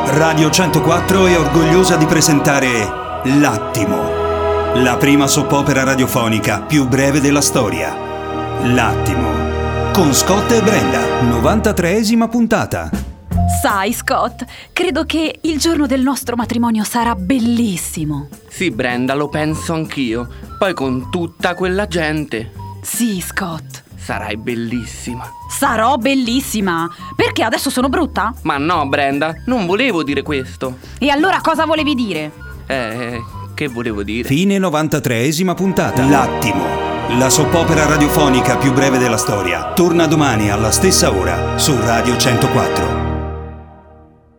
Radio 104 è orgogliosa di presentare L'Attimo, la prima soap opera radiofonica più breve della storia. L'Attimo, con Scott e Brenda, 93esima puntata. Sai, Scott, credo che il giorno del nostro matrimonio sarà bellissimo. Sì, Brenda, lo penso anch'io. Poi con tutta quella gente. Sì, Scott. Sarai bellissima. Sarò bellissima. Perché adesso sono brutta? Ma no, Brenda, non volevo dire questo. E allora cosa volevi dire? Che volevo dire? Fine 93esima puntata. L'Attimo, la soap opera radiofonica più breve della storia, torna domani alla stessa ora su Radio 104.